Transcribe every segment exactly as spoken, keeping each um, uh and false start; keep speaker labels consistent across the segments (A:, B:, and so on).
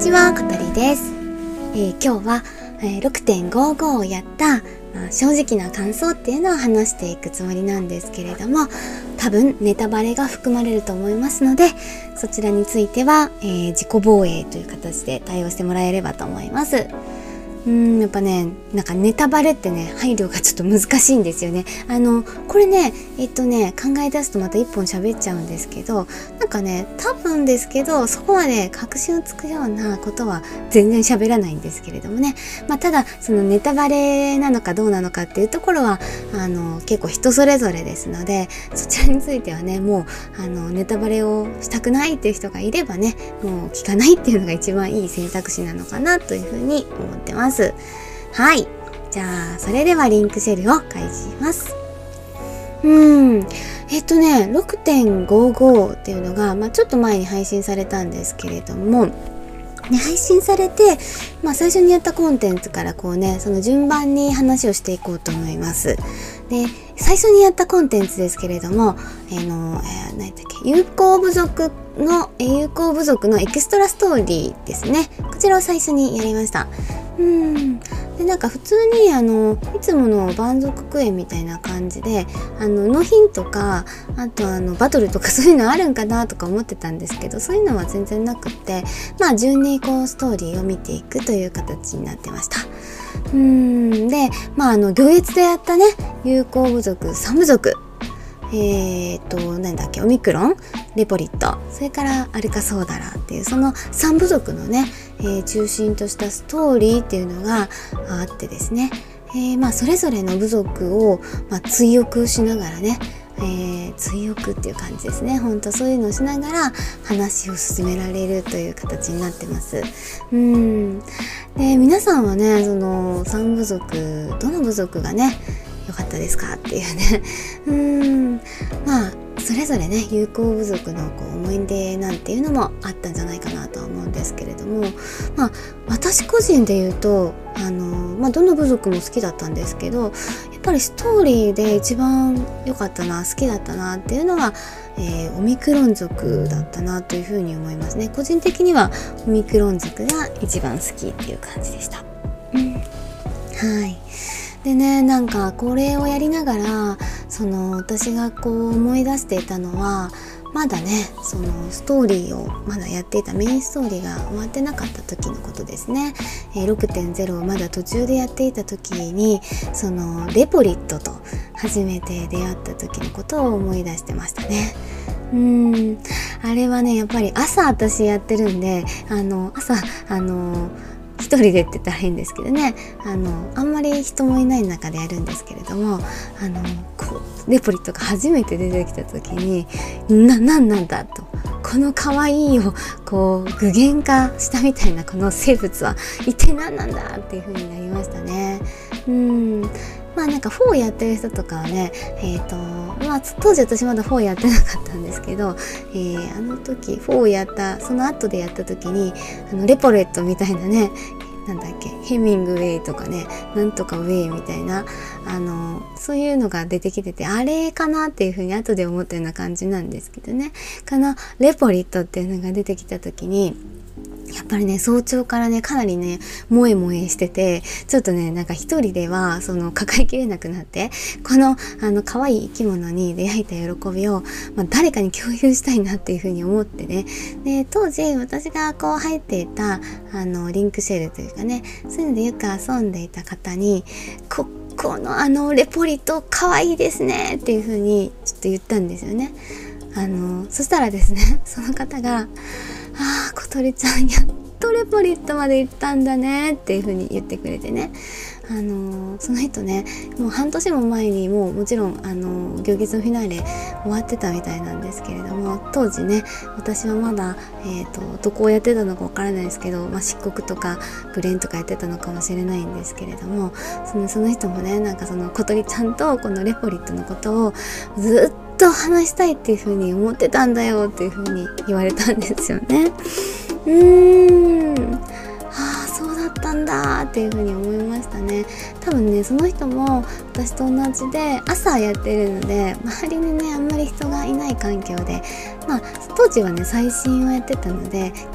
A: ちは、ことりです。えー、今日は、えー、ろくてんごじゅうご をやった、まあ、正直な感想っていうのを話していくつもりなんですけれども、多分ネタバレが含まれると思いますので、そちらについては、えー、自己防衛という形で対応してもらえればと思います。うーんやっぱね、なんかネタバレってね、配慮がちょっと難しいんですよね。あのこれねえっとね考え出すとまた一本喋っちゃうんですけど、なんかね多分ですけどそこまで確信をつくようなことは全然喋らないんですけれどもね、まあ、ただそのネタバレなのかどうなのかっていうところはあの結構人それぞれですので、そちらについてはねもうあのネタバレをしたくないっていう人がいればね、もう聞かないっていうのが一番いい選択肢なのかなというふうに思ってます。はい、じゃあそれではリンクシェルを開示します。うーんえっとね ろくてんごじゅうご っていうのが、まあ、ちょっと前に配信されたんですけれども、ね、配信されて、まあ、最初にやったコンテンツからこうねその順番に話をしていこうと思います。で最初にやったコンテンツですけれども、えーのえー、何だっけ友好部族の、えー、友好部族のエクストラストーリーですね。こちらを最初にやりました。うんでなんか普通にあのいつもの蛮族クエみたいな感じで、あの納品とかあとあのバトルとかそういうのあるんかなとか思ってたんですけど、そういうのは全然なくって、まあ順にこうストーリーを見ていくという形になってました。うーんでまああの行列でやったね友好部族さん部族、えー、っとなんだっけオミクロンレポリット、それからアルカソーダラっていうそのさん部族のね、えー、中心としたストーリーっていうのがあってですね、えー、まあそれぞれの部族を、まあ、追憶しながらね、えー、追憶っていう感じですね。本当そういうのをしながら話を進められるという形になってます。うんで皆さんはねそのさん部族どの部族がね良かったですかっていうねうーんまあそれぞれね友好部族のこう思い出なんていうのもあったんじゃないかなとは思うんですけれども、まあ私個人で言うとあの、まあ、どの部族も好きだったんですけど、やっぱりストーリーで一番良かったな好きだったなっていうのは、えー、オミクロン族だったなというふうに思いますね。個人的にはオミクロン族が一番好きっていう感じでした。うん、はいでね、なんかこれをやりながらその私がこう思い出していたのは、まだねそのストーリーをまだやっていたメインストーリーが終わってなかった時のことですね。えー、ろくてんゼロ をまだ途中でやっていた時にそのレポリットと初めて出会った時のことを思い出してましたね。うーんあれはねやっぱり朝私やってるんで、あの朝あの一人でって言ったらいいんですけどね、あのあんまり人もいない中でやるんですけれども、あのこうレポリットが初めて出てきた時にな、なんなんだと、この可愛いをこう具現化したみたいなこの生物は一体何なんだっていう風になりましたね。うんまあなんかフォーやってる人とかはね、えーとまあ、当時私まだフォーやってなかったんですけど、えー、あの時フォーやったその後でやった時にあのレポレットみたいなね、なんだっけヘミングウェイとかねなんとかウェイみたいなあのそういうのが出てきてて、あれかなっていうふうに後で思ったような感じなんですけどね、このレポリットっていうのが出てきた時にやっぱりね早朝からねかなりね萌え萌えしてて、ちょっとねなんか一人ではその抱えきれなくなって、このあの可愛い生き物に出会えた喜びを、まあ、誰かに共有したいなっていうふうに思ってね、で当時私がこう入っていたあのリンクシェルというかね、そういうのでよく遊んでいた方にここのあのレポリット可愛いですねっていうふうにちょっと言ったんですよね。あのそしたらですねその方があー小鳥ちゃんやっとレポリットまで行ったんだねっていう風に言ってくれてね、あのー、その人ねもう半年も前にもうもちろん、あのー、行月のフィナーレ終わってたみたいなんですけれども、当時ね私はまだ、えーと、どこをやってたのかわからないですけど、まあ、漆黒とかグレンとかやってたのかもしれないんですけれども、その、その人もねなんかその小鳥ちゃんとこのレポリットのことをずっとと話したいっていう風に思ってたんだよっていう風に言われたんですよね。うーんああそうだったんだっていう風に思いましたね。多分ねその人も私と同じで朝やってるので、周りにねあんまり人がいない環境で、まあ当時はね最新をやってたので結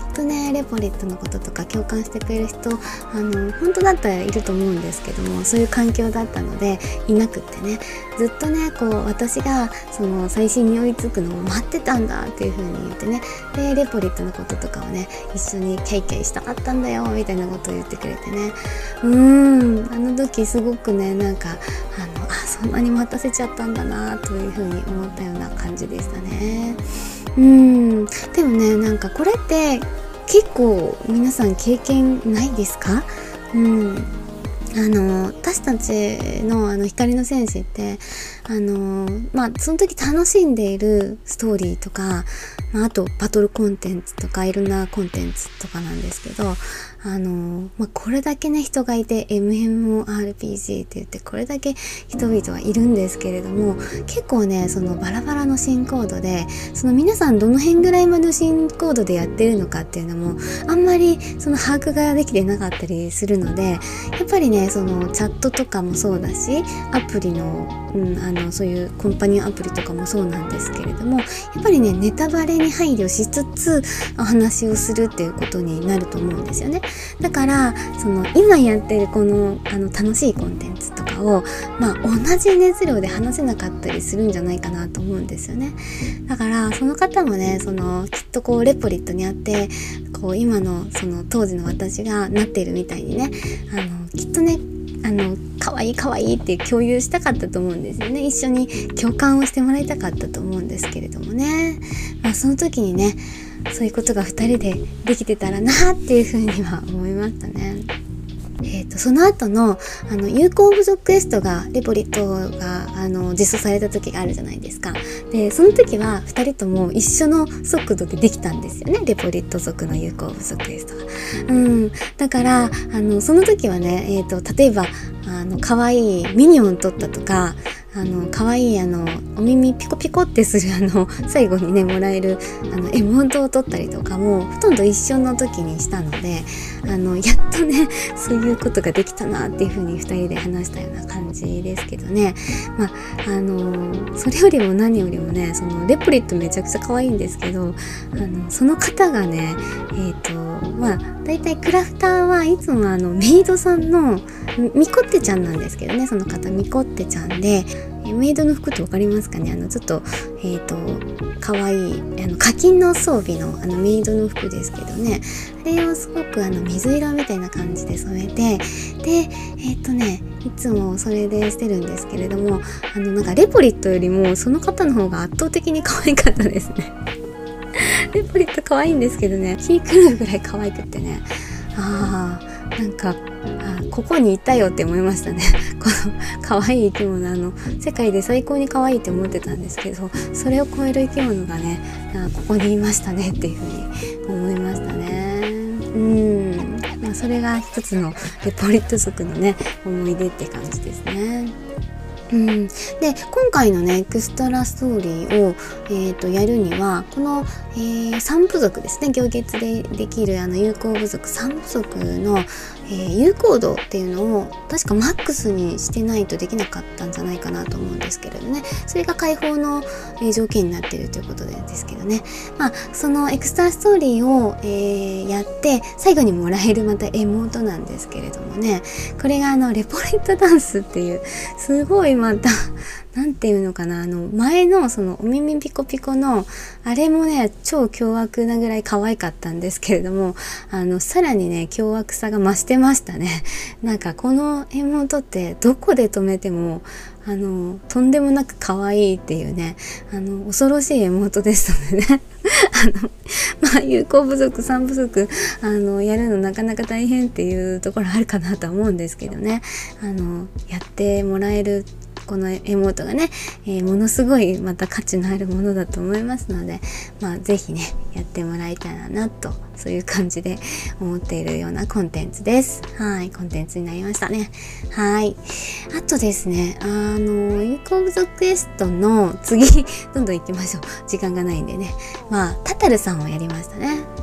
A: とねレポリットのこととか共感してくれる人、あの本当だったらいると思うんですけども、そういう環境だったのでいなくってね、ずっとねこう私がその最新に追いつくのを待ってたんだっていう風に言ってね、でレポリットのこととかをね一緒にケイケイしたかったんだよみたいなことを言ってくれてね、うーんあの時すごくねなんかあのあそんなに待たせちゃったんだなという風に思ったような感じでしたね。うーんでもねなんかこれって結構皆さん経験ないですか？うんあの私たちのあの光の戦士ってあのまあその時楽しんでいるストーリーとか、まあ、あとバトルコンテンツとかいろんなコンテンツとかなんですけど、あの、まあ、これだけね人がいて エムエムオーアールピージー って言ってこれだけ人々はいるんですけれども、結構ねそのバラバラの進行度で、その皆さんどの辺ぐらいまでの進行度でやってるのかっていうのもあんまりその把握ができてなかったりするので、やっぱりねそのチャットとかもそうだしアプリの、うん、あのそういうコンパニオンアプリとかもそうなんですけれども、やっぱりねネタバレに配慮しつつお話をするっていうことになると思うんですよね。だからその今やってるこのあの楽しいコンテンツとかを、まあ、同じ熱量で話せなかったりするんじゃないかなと思うんですよね。だからその方もねそのきっとこうレポリットにあってこう今のその当時の私がなってるみたいにね、あのきっとねあの可愛い可愛いって共有したかったと思うんですよね。一緒に共感をしてもらいたかったと思うんですけれどもね、まあ、その時にねそういうことがふたりでできてたらなっていうふうには思いましたね。えー、とその後のあの有効部族クエストがレポリットがあの実装された時があるじゃないですか。でその時はふたりとも一緒の速度でできたんですよね、レポリット族の有効部族クエストが。うんだからあのその時はね、えー、と例えばあの可愛いミニオン取ったとか、あの可愛いあのお耳ピコピコってするあの最後にねもらえるあのエモントを取ったりとかもほとんど一緒の時にしたので、あのやっとねそういうことができたなっていう風にふたりで話したような感じですけどね。まああのそれよりも何よりもねそのレポリットめちゃくちゃ可愛いんですけど、あのその方がねえっとまあだいたいクラフターはいつもあのメイドさんのミコッテちゃんなんですけどね、その方ミコッテちゃんで、メイドの服ってわかりますかね、あのちょっとえっと可愛いあの課金の装備のあのメイドの服ですけどね、あれをすごくあの水色みたいな感じで染めて、でえっとねいつもそれでしてるんですけれども、あのなんかレポリットよりもその方の方が圧倒的に可愛かったですねレポリット可愛いんですけどね、気狂うぐらい可愛くってね、あーなんかあここにいたよって思いましたねこの可愛い生き物、あの世界で最高に可愛いって思ってたんですけど、それを超える生き物がねあここにいましたねっていうふうに思いましたね。うんまあ、それが一つのレポリット族のね思い出って感じですね。うん、で今回のねエクストラストーリーを、えー、とやるにはこの、えー、さん部族ですね、行月でできるあの有効部族さん部族の、えー、有効度っていうのを確かマックスにしてないとできなかったんじゃないかなと思うんですけれどね、それが解放の、えー、条件になっているということでですけどね、まあそのエクストラストーリーを、えー、やって最後にもらえるまたエモートなんですけれどもね、これがあのレポリットダンスっていうすごいまたなんていうのかな、あの前のそのお耳ピコピコのあれもね超凶悪なぐらい可愛かったんですけれども、あのさらにね凶悪さが増してましたね。なんかこのエモートってどこで止めてもあのとんでもなく可愛いっていうね、あの恐ろしいエモートでしたのでねあのまあ有効部族さん部族あのやるのなかなか大変っていうところあるかなとは思うんですけどね、あのやってもらえるこのエモートがね、えー、ものすごいまた価値のあるものだと思いますので、まあぜひねやってもらいたいなと、そういう感じで思っているようなコンテンツです。はい、コンテンツになりましたね。はい。あとですね、あの有効部族クエストの次どんどん行きましょう。時間がないんでね。まあタタルさんをやりましたね。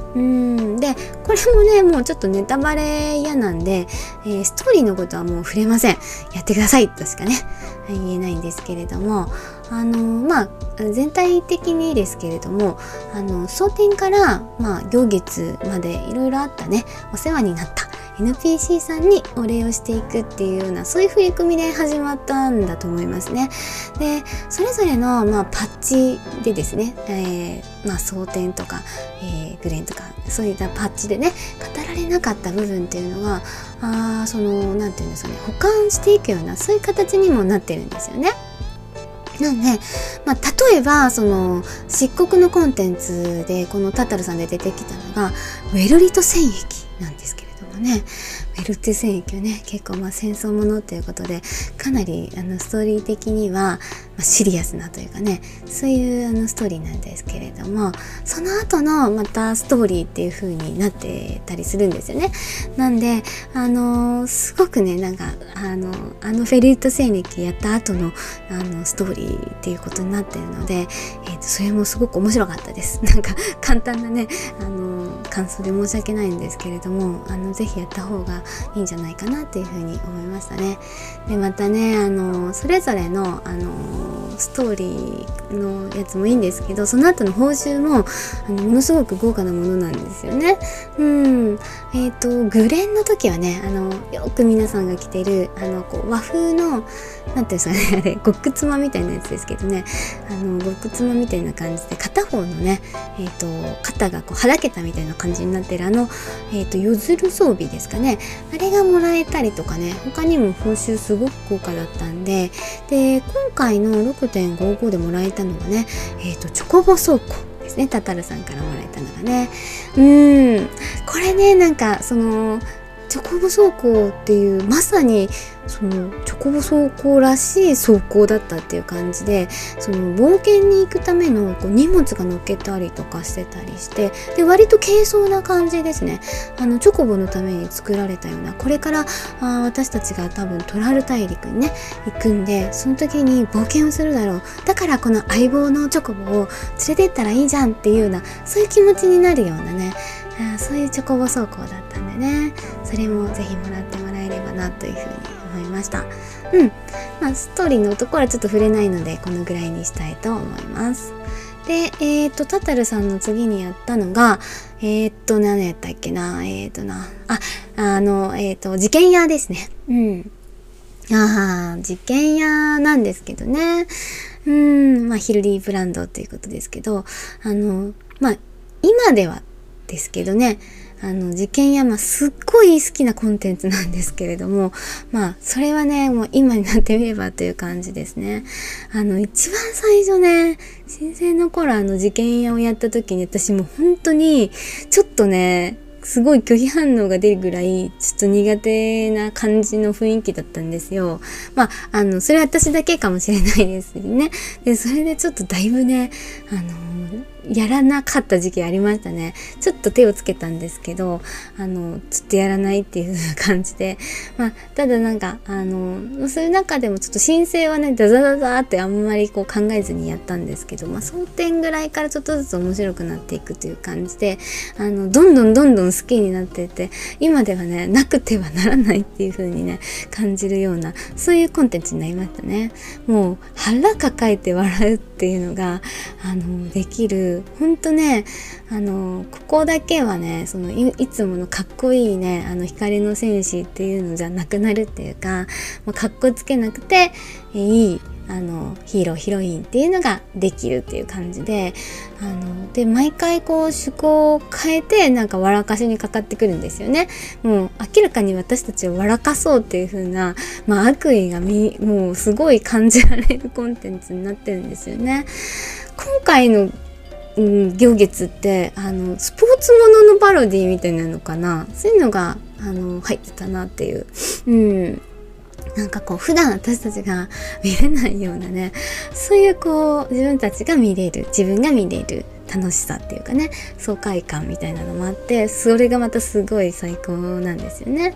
A: うんでこれもねもうちょっとネタバレ嫌なんで、えー、ストーリーのことはもう触れません。やってくださいとしかね言えないんですけれども、あのまあ全体的にですけれども、あの蒼天からまあ行月までいろいろあったね、お世話になった エヌピーシー さんにお礼をしていくっていうような、そういう振り組みで始まったんだと思いますね。でそれぞれの、まあ、パッチでですね、えーまあ、蒼天とか、えー、グレンとかそういったパッチでね語られなかった部分っていうのが、あそのなんていうんですかね、保管していくようなそういう形にもなってるんですよね。なんで、まあ、例えばその漆黒のコンテンツでこのタタルさんで出てきたのがウェルリト戦役なんですけれどもね、ウェルテ戦役はね結構まあ戦争ものということでかなりあのストーリー的にはまあシリアスなというかね、そういうあのストーリーなんですけれども、その後のまたストーリーっていう風になってたりするんですよね。なんであのー、すごくねなんかあのあのフェルリト戦役やった後のあのストーリーっていうことになっているので、えーと、それもすごく面白かったです。なんか簡単なねあのー、感想で申し訳ないんですけれども、あのぜひやった方がいいんじゃないかなっていうふうに思いましたね。でまたねあのそれぞれのあのストーリーのやつもいいんですけど、その後の報酬もあのものすごく豪華なものなんですよね。うんえっ、ー、とグレンの時はねあのよく皆さんが着てるあのこう和風のなんていうんですかねあれ極妻みたいなやつですけどね、あの極妻みたいな感じで片方のねえっ、ー、と肩がこうはだけたみたいな感じになってるあのえっ、ー、とよずる装備ですかね、あれがもらえたりとかね、他にも報酬すごく豪華だったんで、で今回の ろくてんごご でもらえたのがね、えっ、ー、とチョコボ倉庫ですね、タタルさんからもらえたのがね、うーんこれねなんかそのチョコボ倉庫っていうまさにそのチョコボ倉庫らしい倉庫だったっていう感じで、その冒険に行くためのこう荷物が乗っけたりとかしてたりして、で割と軽装な感じですね。あのチョコボのために作られたような、これからあ私たちが多分トラル大陸にね行くんで、その時に冒険をするだろう、だからこの相棒のチョコボを連れてったらいいじゃんっていうような、そういう気持ちになるようなね、あそういうチョコボ倉庫だったんでね、それもぜひもらってもらえればなというふうに思いました。うん。まあストーリーのところはちょっと触れないのでこのぐらいにしたいと思います。で、えっとタタルさんの次にやったのがえっと何やったっけな、えっとなああのえっと事件屋ですね。うん。ああ事件屋なんですけどね。うん、まあヒルリーブランドっていうことですけど、あのまあ今ではですけどね、あの事件やまあすっごい好きなコンテンツなんですけれども、まあそれはねもう今になってみればという感じですね。あの一番最初ね新生の頃あの事件屋をやった時に私もう本当にちょっとねすごい拒否反応が出るぐらいちょっと苦手な感じの雰囲気だったんですよ。まああのそれは私だけかもしれないですね。でそれでちょっとだいぶねあのやらなかった時期ありましたね。ちょっと手をつけたんですけど、あのちょっとやらないっていう感じで、まあただなんかあのそういう中でもちょっと申請はねダザダザってあんまりこう考えずにやったんですけど、まあ蒼天ぐらいからちょっとずつ面白くなっていくという感じで、あのどんどんどんどん好きになっていて、今ではねなくてはならないっていう風にね感じるようなそういうコンテンツになりましたね。もう腹抱えて笑うっていうのがあのできる。ほんとねあのここだけはねその い, いつものかっこいいねあの光の戦士っていうのじゃなくなるっていうか、もうかっこつけなくていいあのヒーローヒロインっていうのができるっていう感じで、あので毎回こう趣向を変えてなんか笑かしにかかってくるんですよね。もう明らかに私たちを笑かそうっていう風な、まあ、悪意がみもうすごい感じられるコンテンツになってるんですよね。今回のうん、行月ってあのスポーツもののパロディみたいなのかな、そういうのがあの入ってたなっていう、うん、なんかこう普段私たちが見れないようなね、そういうこう自分たちが見れる自分が見れる楽しさっていうかね、爽快感みたいなのもあって、それがまたすごい最高なんですよね。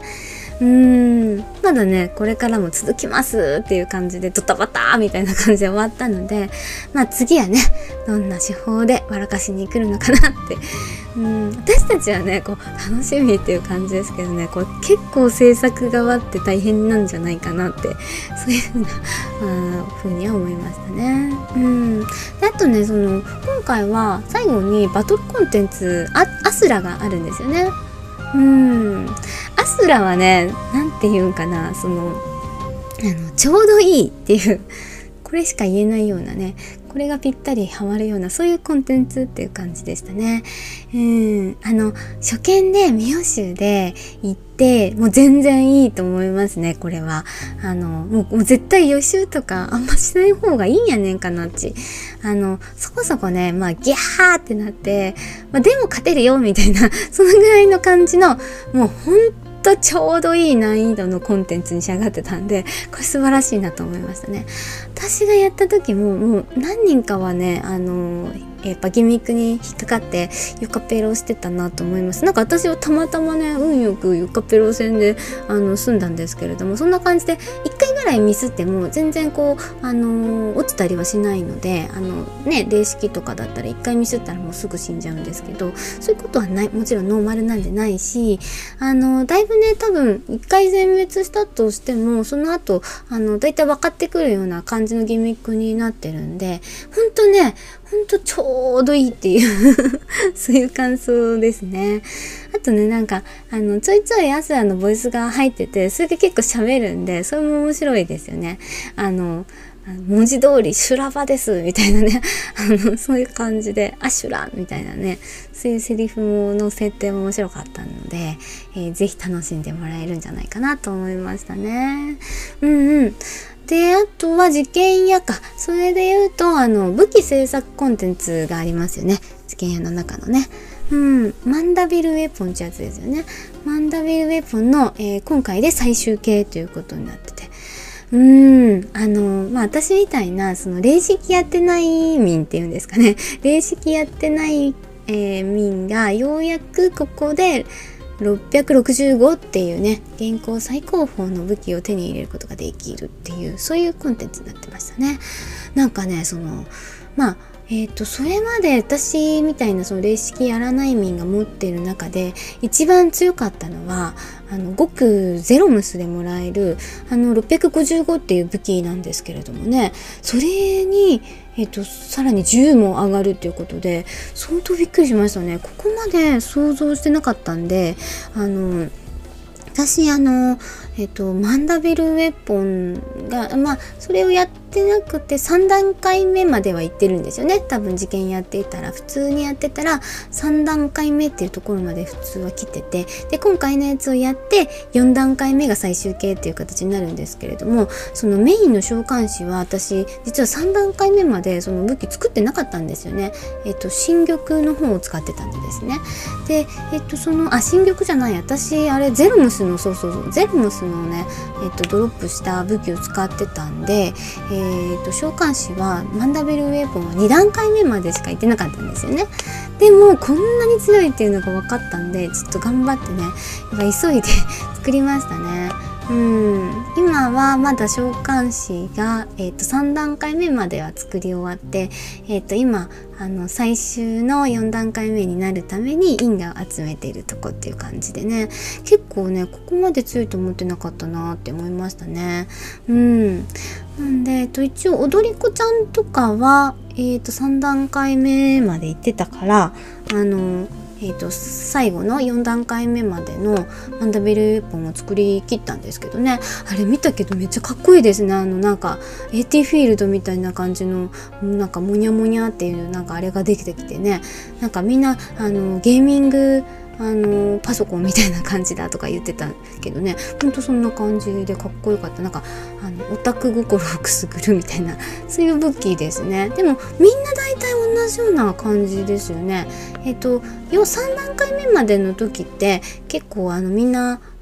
A: うーんまだねこれからも続きますっていう感じでドタバタみたいな感じで終わったので、まあ次はねどんな手法で笑かしに来るのかなってうん私たちはねこう楽しみっていう感じですけどね、こう結構制作側って大変なんじゃないかなってそういうふうなあふうには思いましたね。うんであとねその今回は最後にバトルコンテンツあアスラがあるんですよね。うんアスラはねなんて言うんかな、そのあのちょうどいいっていうこれしか言えないようなね、これがぴったりハマるようなそういうコンテンツっていう感じでしたね。うんあの初見でミオ州で行ってもう全然いいと思いますね。これはあのもう、もう絶対予習とかあんましない方がいいんやねんかなっち、あのそこそこねまあギャーってなって、まあ、でも勝てるよみたいなそのぐらいの感じのもうほんとちょうどいい難易度のコンテンツに仕上がってたんで、これ素晴らしいなと思いましたね。私がやった時ももう何人かはねあのやっぱギミックに引っかかってユカペロしてたなと思います。なんか私はたまたまね運よくユカペロ戦であの済んだんですけれども、そんな感じでいっかいぐらいミスっても全然こうあの落ちたりはしないので、あのね霊式とかだったらいっかいミスったらもうすぐ死んじゃうんですけど、そういうことはない、もちろんノーマルなんでないし、あのだいぶね多分いっかい全滅したとしてもその後あのだいたい分かってくるような感じのギミックになってるんで、ほんとねほんとちょうどいいっていうそういう感想ですね。あとねなんかあのちょいちょいアスラのボイスが入っててそれが結構喋るんでそれも面白いですよね。あの文字通り修羅場ですみたいなねあのそういう感じでアシュラみたいなねそういうセリフの設定も面白かったので、えー、ぜひ楽しんでもらえるんじゃないかなと思いましたね。うんうんであとは実験屋か、それで言うとあの武器制作コンテンツがありますよね、実験屋の中のね。うんマンダビルウェポンってやつですよね。マンダビルウェポンの、えー、今回で最終形ということになってて、うーんあのまあ私みたいなその霊式やってない民っていうんですかね、霊式やってない、えー、民がようやくここでろっぴゃくろくじゅうごっていうね現行最高峰の武器を手に入れることができるっていうそういうコンテンツになってましたね。なんかねそのまあえーとそれまで私みたいなその霊式やらない民が持っている中で一番強かったのはあの極ゼロムスでもらえるあのろっぴゃくごじゅうごっていう武器なんですけれどもね、それに、えーとさらにじゅうも上がるっていうことで相当びっくりしましたね。ここまで想像してなかったんで、あの私あのえっとマンダベルウェポンがまあそれをやってなくてさん段階目までは行ってるんですよね。多分受験やっていたら普通にやってたらさん段階目っていうところまで普通は来てて、で今回のやつをやってよん段階目が最終形っていう形になるんですけれども、そのメインの召喚師は私実はさん段階目までその武器作ってなかったんですよね。えっと新玉の方を使ってたんでですね。でえっとそのあ新玉じゃない私あれゼルムスのそうそうそうゼルムスのねえっとドロップした武器を使ってたんで、えっと召喚師はマンダベルウェポンはに段階目までしか行ってなかったんですよね。でもこんなに強いっていうのが分かったんでちょっと頑張ってねやっぱ急いで作りましたね。うん今はまだ召喚師が、えー、とさん段階目までは作り終わって、えー、と今あの最終のよん段階目になるために因果を集めているとこっていう感じでね、結構ねここまで強いと思ってなかったなって思いましたね。うんなんで、えっと、一応踊り子ちゃんとかは、えー、とさん段階目まで行ってたからあのえー、と最後のよん段階目までのマンダベルウェポンを作り切ったんですけどね、あれ見たけどめっちゃかっこいいですね。あのなんか エーティー フィールドみたいな感じのなんかモニャモニャっていうなんかあれができてきてね、なんかみんなあのゲーミングあのパソコンみたいな感じだとか言ってたけどね、ほんとそんな感じでかっこよかった。なんかあのオタク心をくすぐるみたいなそういう武器ですね。でもみんな大体同じような感じですよね。えっとさん段階目までの時って結構あのみんな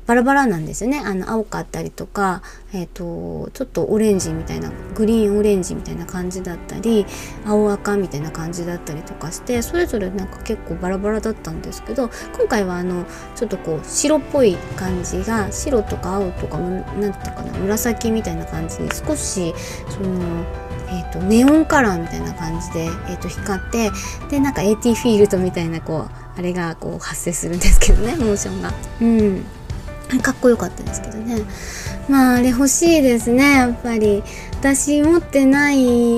A: バラバラなんですよね。あの青かったりとか、えー、とちょっとオレンジみたいな、グリーンオレンジみたいな感じだったり、青赤みたいな感じだったりとかして、それぞれなんか結構バラバラだったんですけど、今回はあのちょっとこう白っぽい感じが、白とか青とかなんて言ったかな、紫みたいな感じに少しそのえー、とネオンカラーみたいな感じで、えー、と光って、でなんか エーティー フィールドみたいなこうあれがこう発生するんですけどね、モーションが。うんかっこよかったですけどね。まああれ欲しいですね、やっぱり。私持ってない、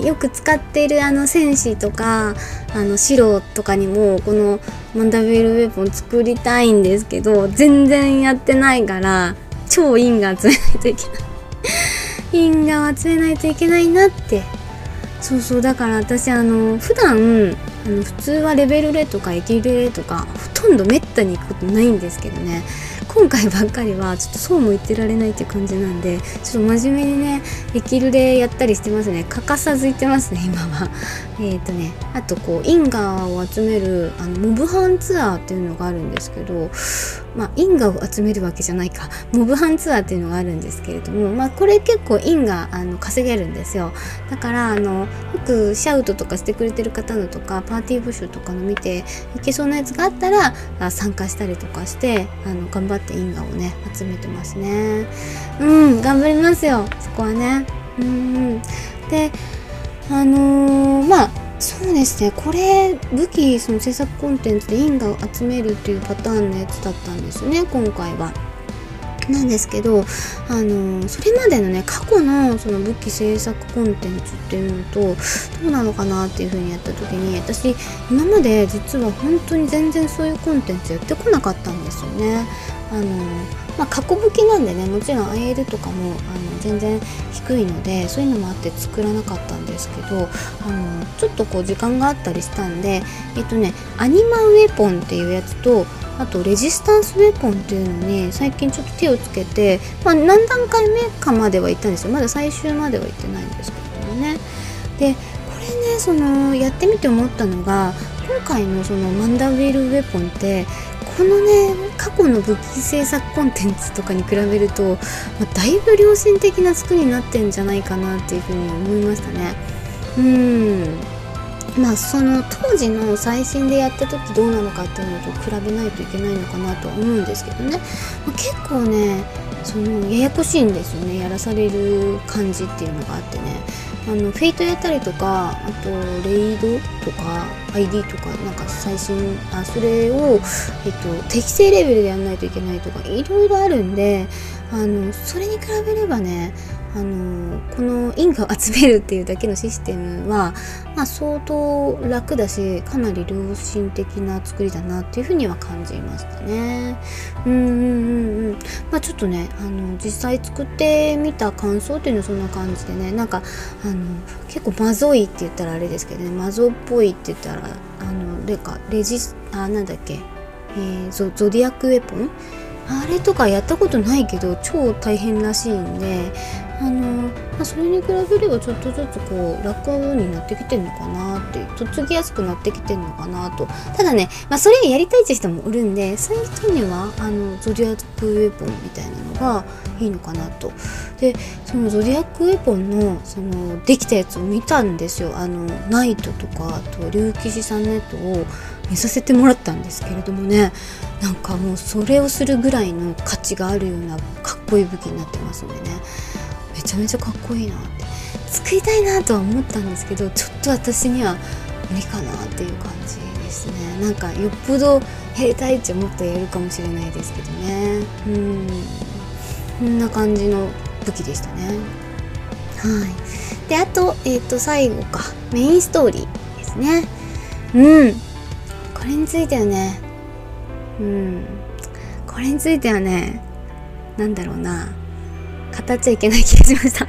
A: よく使っているあの戦士とかあの白とかにもこのマンダベルウェポン作りたいんですけど、全然やってないから超因果集めないといけない因果を集めないといけないなって。そうそう、だから私あの普段あの普通はレベルレとかエキレレとかほとんどめったに行くことないんですけどね、今回ばっかりはちょっとそうも言ってられないっていう感じなんで、ちょっと真面目にねエキルレやったりしてますね。欠かさず行ってますね今は。えっとねあとこう因果を集めるあのモブハンツアーっていうのがあるんですけど、まあ因果を集めるわけじゃないか、モブハンツアーっていうのがあるんですけれども、まあこれ結構因果あの稼げるんですよ。だからあのよくシャウトとかしてくれてる方のとかパーティー募集とかの見ていけそうなやつがあったらあ参加したりとかして、あの頑張って因果をね集めてますね。うん頑張りますよそこはね。うんであのー、まあそうですね、これ武器その制作コンテンツで因果を集めるっていうパターンのやつだったんですよね今回は。なんですけど、あのそれまでのね過去のその武器制作コンテンツっていうのとどうなのかなっていう風にやった時に、私今まで実は本当に全然そういうコンテンツやってこなかったんですよね。あのまあ過去武器なんでね、もちろん アイエル とかもあの全然低いのでそういうのもあって作らなかったんですけど、あのちょっとこう時間があったりしたんで、えっとねアニマウェポンっていうやつと、あとレジスタンスウェポンっていうのに最近ちょっと手をつけて、まあ、何段階目かまでは行ったんですよ。まだ最終までは行ってないんですけどもね。でこれねそのやってみて思ったのが、今回のそのマンダウェルウェポンってこのね過去の武器制作コンテンツとかに比べると、まあ、だいぶ良心的な作りになってんじゃないかなっていうふうに思いましたね。うんまあその当時の最新でやった時どうなのかっていうのと比べないといけないのかなとは思うんですけどね、まあ、結構ねそのややこしいんですよね、やらされる感じっていうのがあってね、あのフェイトやったりとか、あとレイドとか アイディー とかなんか最新あそれを、えっと、適正レベルでやんないといけないとかいろいろあるんで、あのそれに比べればねあのこの因果を集めるっていうだけのシステムは、まあ、相当楽だしかなり良心的な作りだなっていうふうには感じましたね。うんうんうんうんまあちょっとねあの実際作ってみた感想っていうのはそんな感じでね、なんかあの結構マゾイって言ったらあれですけどね、マゾっぽいって言ったらあのレカレジスあなんだっけ、えー、ゾ, ゾディアックウェポンあれとかやったことないけど超大変らしいんで、あのまあ、それに比べればちょっとずつこう楽になってきてるのかなって、とっつきやすくなってきてるのかなと。ただね、まあ、それやりたいって人もおるんで、そういう人にはあのゾディアックウェポンみたいなのがいいのかなと。でそのゾディアックウェポンのそのできたやつを見たんですよ。あのナイトとかあと竜騎士さんのやつを見させてもらったんですけれどもね、なんかもうそれをするぐらいの価値があるようなかっこいい武器になってますんでね、めちゃめちゃかっこいいなって作りたいなとは思ったんですけど、ちょっと私には無理かなっていう感じですね。なんかよっぽどやりたいっちゃもっとやるかもしれないですけどね。うんこんな感じの武器でしたね。はいであと,、えー、と最後かメインストーリーですね。うんこれについてはねうんこれについてはねなんだろうな語っちゃいけない気がしました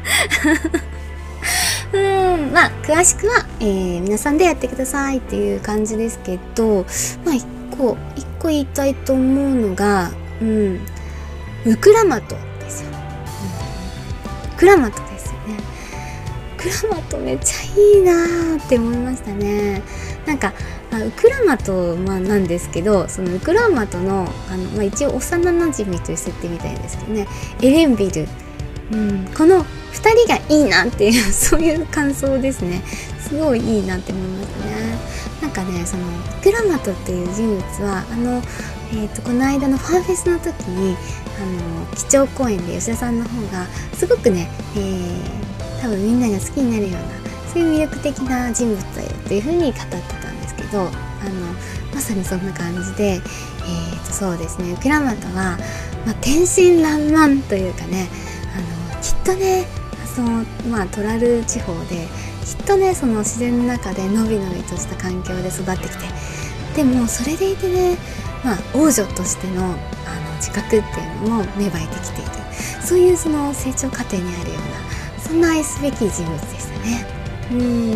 A: うんまあ詳しくは、えー、皆さんでやってくださいっていう感じですけど、まあ一個一個言いたいと思うのが、うん、ウクラマトですよ、うん、ウクラマトですよね。ウクラマトめっちゃいいなーって思いましたね。なんかまあ、ウクラマト、まあ、なんですけど、そのウクラマトの、あの、まあ、一応幼なじみという設定みたいですけどね、エレンビル、うん、このふたりがいいなっていうそういう感想ですね。すごいいいなって思いますね。なんかね、そのウクラマトっていう人物はあの、えー、とこの間のファンフェスの時にあの基調講演で吉田さんの方がすごくね、えー、多分みんなが好きになるようなそういう魅力的な人物だよっていう風に語ってたんですけど、あのまさにそんな感じで、えー、とそうですね、ウクラマトは、まあ、天真爛漫というかね、あのきっとね、そのまあトラル地方できっとね、その自然の中でのびのびとした環境で育ってきて、でもそれでいてね、まあ、王女としての、あの自覚っていうのも芽生えてきている、そういうその成長過程にあるような、そんな愛すべき人物でしたね。うん、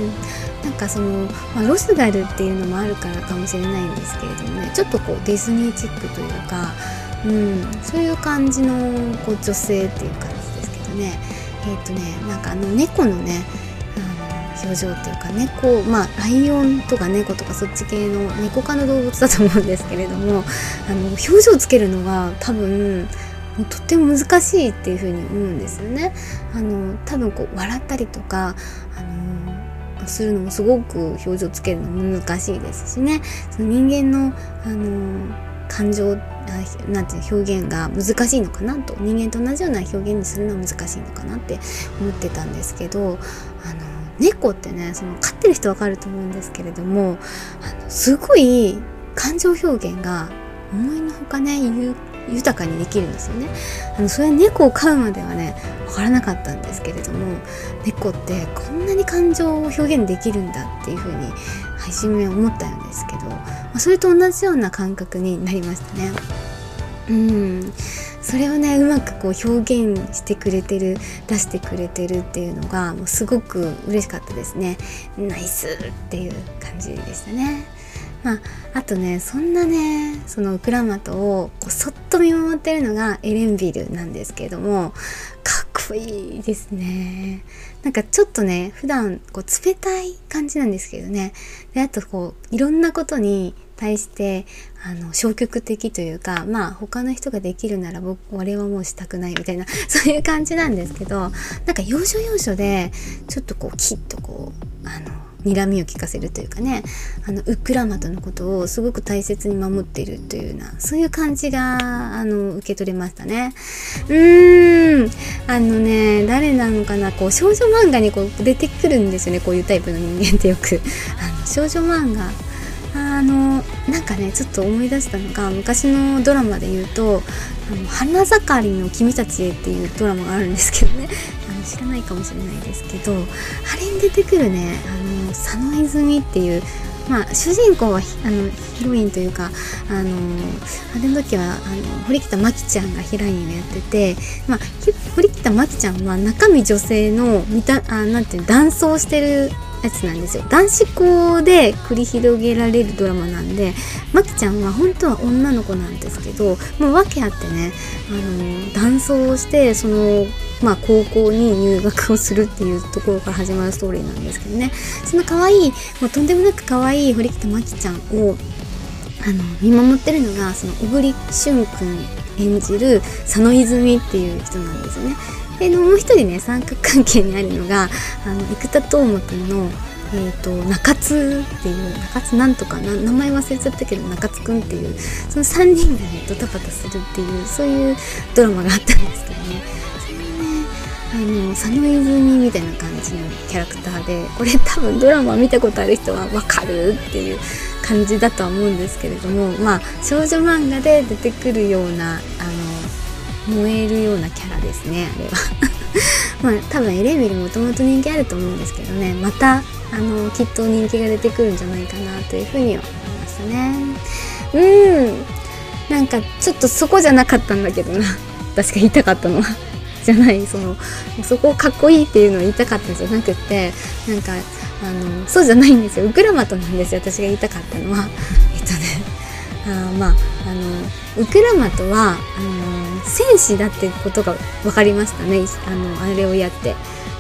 A: なんかその、まあ、ロスガルっていうのもあるからかもしれないんですけれどもね、ちょっとこうディズニーチックというか、うん、そういう感じのこう女性っていう感じですけどね、えっとね、なんかあの猫のね、表情っていうか、猫、まあライオンとか猫とかそっち系の猫科の動物だと思うんですけれども、あの表情をつけるのが多分もうとっても難しいっていうふうに思うんですよね。あの多分こう笑ったりとか、あのするのもすごく表情つけるのも難しいですしね、その人間のあの感情なんていう表現が難しいのかなと、人間と同じような表現にするのは難しいのかなって思ってたんですけど、あの猫ってね、その飼ってる人わかると思うんですけれども、あのすごい感情表現が思いのほかね豊かにできるんですよね。あのそれは猫を飼うまではねわからなかったんですけれども、猫ってこんなに感情を表現できるんだっていうふうに初めは思ったんですけど、まあ、それと同じような感覚になりましたね。うん、それをねうまくこう表現してくれてる、出してくれてるっていうのがもうすごく嬉しかったですね。ナイスっていう感じでしたね。まあ、あとね、そんなねそのウクラマトをこうそっと見守ってるのがエレンビルなんですけれども、かっこいいですね。なんかちょっとね普段こう冷たい感じなんですけどね、であとこういろんなことに対してあの消極的というか、まあ他の人ができるなら僕俺はもうしたくないみたいなそういう感じなんですけど、なんか要所要所でちょっとこうキッとこうあの睨みを利かせるというかね、あのウクラマトのことをすごく大切に守っているというような、そういう感じがあの受け取れましたね。うーんあのね誰なのかな、こう少女漫画にこう出てくるんですよね、こういうタイプの人間ってよくあの少女漫画、あのなんかねちょっと思い出したのが、昔のドラマで言うと「あの花盛りの君たちへ」っていうドラマがあるんですけどね、あの知らないかもしれないですけど、あれに出てくるねあの佐野泉っていう、まあ、主人公はあのヒロインというか、あのあれの時はあの堀北真希ちゃんがヒロインをやってて、まあ、堀北真希ちゃんは中身女性の見たあなんていう男装してるやつなんですよ。男子校で繰り広げられるドラマなんで、まきちゃんは本当は女の子なんですけど、もう訳あってね、あの男装をしてその、まあ、高校に入学をするっていうところから始まるストーリーなんですけどね、その可愛いもうとんでもなく可愛い堀北真希ちゃんをあの見守ってるのがその小栗旬くん演じる佐野泉っていう人なんですよね。でもう一人ね三角関係にあるのがあの生田斗真くんの、えー、と中津っていう中津なんとかな名前忘れちゃったけど中津くんっていうそのさんにんがねドタバタするっていうそういうドラマがあったんですけどね、それねあの佐野泉みたいな感じのキャラクターで、これ多分ドラマ見たことある人はわかるっていう感じだとは思うんですけれども、まあ少女漫画で出てくるようなあの燃えるようなキャラですね、あれはまあ多分エレンビルもともと人気あると思うんですけどね、またあのきっと人気が出てくるんじゃないかなというふうには思いましたね。うんなんかちょっとそこじゃなかったんだけどな、私が言いたかったのはじゃない、そのそこをかっこいいっていうのを言いたかったんじゃなくって、なんかあのそうじゃないんですよ、ウクラマトなんですよ、私が言いたかったのは。えっとねあまああのウクラマトはあの戦士だってことが分かりましたね、あのあれをやって。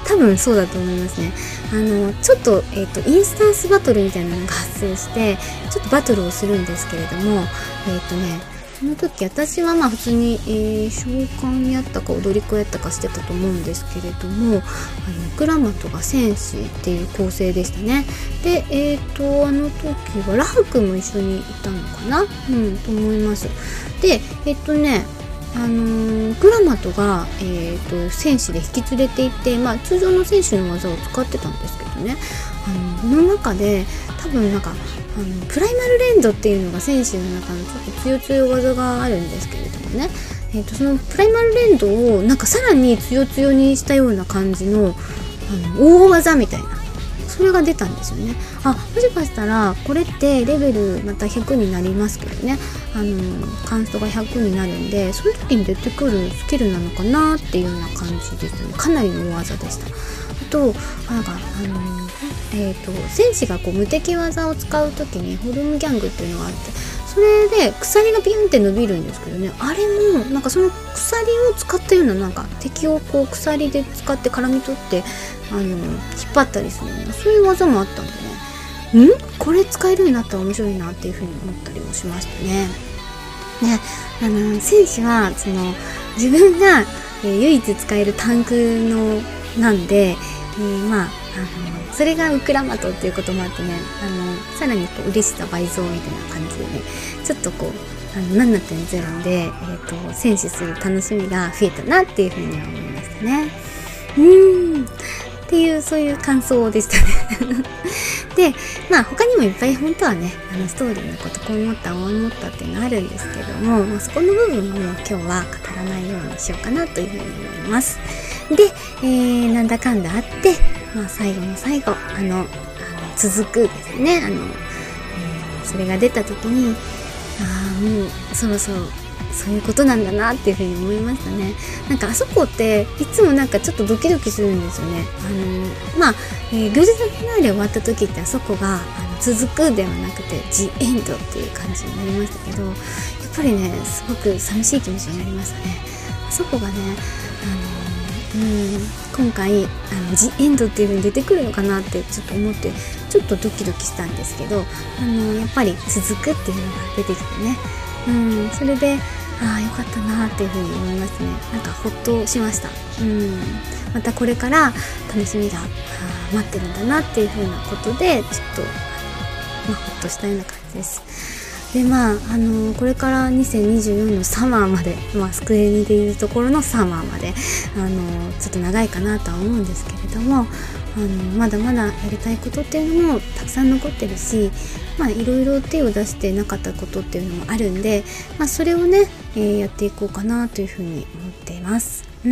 A: 多分そうだと思いますね。あのちょっと,、えー、とインスタンスバトルみたいなのが発生してちょっとバトルをするんですけれども、えっ、とねその時私はまあ普通に、えー、召喚やったか踊り子やったかしてたと思うんですけれども、あのグラマトが戦士っていう構成でしたね。でえっ、とあの時はラフ君も一緒にいたのかな、うんと思います。でえっ、とねあのー、グラマトが、えー、と戦士で引き連れていて、まあ、通常の戦士の技を使ってたんですけどね、あのその中で多分なんかあのプライマルレンドっていうのが戦士の中のちょっと強強技があるんですけれどもね、えー、とそのプライマルレンドをなんかさらに強強にしたような感じの、あの大技みたいなそれが出たんですよね。あ、もしかしたらこれってレベルまたひゃくになりますけどね、あのカンストがひゃくになるんで、その時に出てくるスキルなのかなっていうような感じでしたね。かなりの大技でした。あとなんかあのえーと戦士がこう無敵技を使う時にホルムギャングっていうのがあって、それで鎖がビュンって伸びるんですけどね、あれもなんかその鎖を使ったような、なんか敵をこう鎖で使って絡み取ってあの引っ張ったりするような、そういう技もあったんでね、んこれ使えるようになったら面白いなっていうふうに思ったりもしましたね。ね、あの戦士はその自分が、えー、唯一使えるタンクのなんで、えー、まああのそれがウクラマトっていうこともあってね、あのさらにこう嬉しさ倍増みたいな感じでね、ちょっとこうあの ななてんゼロ で、えー、と戦士する楽しみが増えたなっていうふうには思いましたね。うーんっていうそういう感想でしたね。でまあ他にもいっぱい本当はね、あのストーリーのことこう思ったああ思ったっていうのがあるんですけども、まあ、そこの部分も今日は語らないようにしようかなというふうに思います。で、えー、なんだかんだあって、まあ、最後の最後あのあの続くですね、あの、えー、それが出た時にああもうそろそろそういうことなんだなっていうふうに思いましたね。なんかあそこっていつもなんかちょっとドキドキするんですよね。あのまあ、えー、グルザフィナーレ終わった時ってあそこがあの続くではなくてジエンドっていう感じになりましたけど、やっぱりねすごく寂しい気持ちになりましたね。あそこがねあの、うん、今回あのジエンドっていう風に出てくるのかなってちょっと思ってちょっとドキドキしたんですけど、あのやっぱり続くっていうのが出てきてね、うん、それでああよかったなっていうふうに思いますね。なんかほっとしました。うん、またこれから楽しみが待ってるんだなっていうふうなことでちょっと、まあ、ほっとしたような感じです。でまあ、あのー、これからにせんにじゅうよんのサマーまで、まあ、スクエニでいうところのサマーまで、あのー、ちょっと長いかなとは思うんですけれども、あのまだまだやりたいことっていうのもたくさん残ってるし、まあいろいろ手を出してなかったことっていうのもあるんで、まあ、それをね、えー、やっていこうかなというふうに思っています。うん、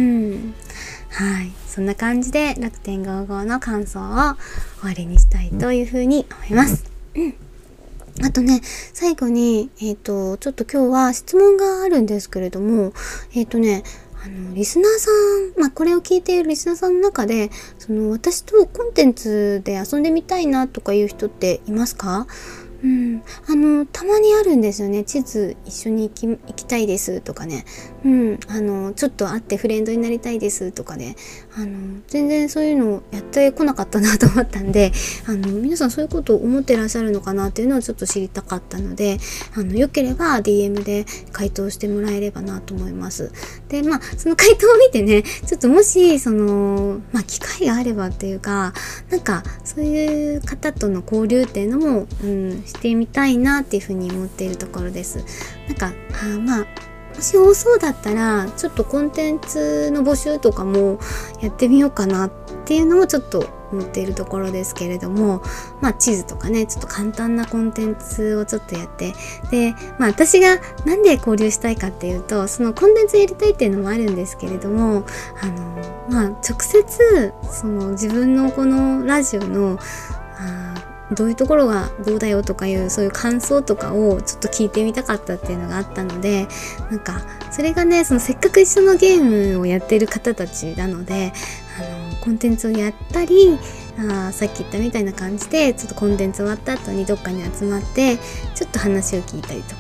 A: はい、そんな感じで楽天ゴーゴーの感想を終わりにしたいというふうに思います。うん、あとね、最後に、えっと、ちょっと今日は質問があるんですけれども、えっとね、あのリスナーさん、まあ、これを聞いているリスナーさんの中でその私とコンテンツで遊んでみたいなとかいう人っていますか？うん、あのたまにあるんですよね。地図一緒に行き、行きたいですとかね、うん、あのちょっと会ってフレンドになりたいですとかね、あの全然そういうのをやってこなかったなと思ったんで、あの皆さんそういうことを思ってらっしゃるのかなっていうのをちょっと知りたかったので、あのよければ ディーエム で回答してもらえればなと思います。でまあその回答を見てね、ちょっともしそのまあ機会があればっていうか、なんかそういう方との交流っていうのも、うんしてみたいなっていうふうに思っているところです。なんかあまあもし多そうだったらちょっとコンテンツの募集とかもやってみようかなっていうのもちょっと思っているところですけれども、まあ地図とかねちょっと簡単なコンテンツをちょっとやって、でまあ私がなんで交流したいかっていうと、そのコンテンツやりたいっていうのもあるんですけれども、あのまあ直接その自分のこのラジオのあどういうところがどうだよとかいうそういう感想とかをちょっと聞いてみたかったっていうのがあったので、なんかそれがねそのせっかく一緒のゲームをやってる方たちなので、あのコンテンツをやったり、あさっき言ったみたいな感じでちょっとコンテンツ終わった後にどっかに集まってちょっと話を聞いたりとか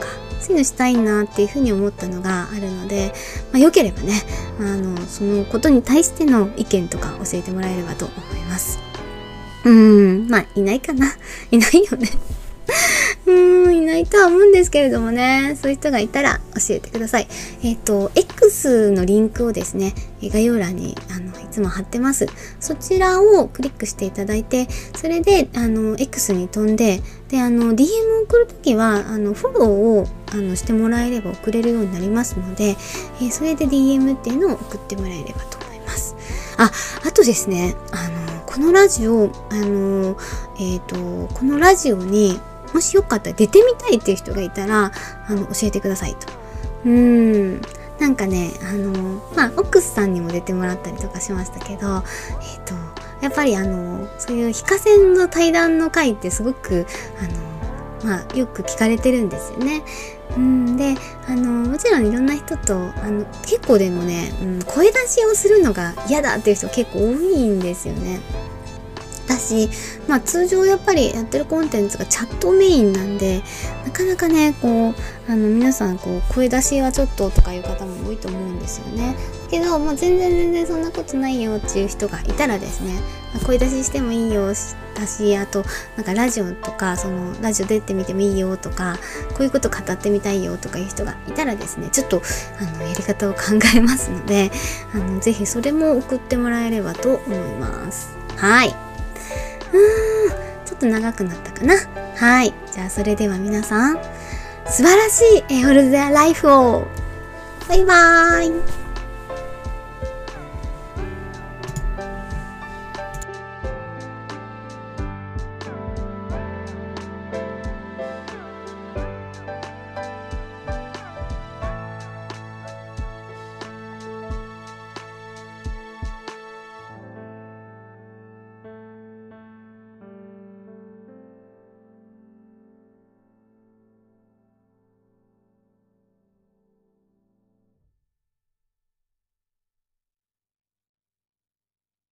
A: そういうのしたいなっていうふうに思ったのがあるので、まあ、よければね、あの、そのことに対しての意見とか教えてもらえればと思います。うーん、まあ、いないかな。いないよね。うーん、いないとは思うんですけれどもね、そういう人がいたら教えてください。えっと、X のリンクをですね、概要欄にあのいつも貼ってます。そちらをクリックしていただいて、それであの X に飛んで、で、あの ディーエム を送るときはあのフォローをあのしてもらえれば送れるようになりますので、えー、それで ディーエム っていうのを送ってもらえればと思います。あ、あとですね、あのこのラジオ、あのえっとこのラジオにもしよかったら出てみたいっていう人がいたら、あの、教えてくださいと。うーん。なんかね、あの、まあ、オックスさんにも出てもらったりとかしましたけど、えっと、やっぱりあの、そういう非課線の対談の回ってすごく、あの、まあ、よく聞かれてるんですよね。うん、で、あの、もちろんいろんな人と、あの、結構でもね、うん、声出しをするのが嫌だっていう人結構多いんですよね。だし、まあ通常やっぱりやってるコンテンツがチャットメインなんで、なかなかね、こう、あの皆さんこう声出しはちょっととかいう方も多いと思うんですよね。だけど、まあ全然全然そんなことないよっていう人がいたらですね、声出ししてもいいよだし、あと、なんかラジオとか、そのラジオ出てみてもいいよとか、こういうこと語ってみたいよとかいう人がいたらですね、ちょっと、あの、やり方を考えますので、あの、ぜひそれも送ってもらえればと思います。はい。うーん、ちょっと長くなったかな。はい。じゃあそれでは皆さん、素晴らしいエオルゼアライフを。バイバーイ。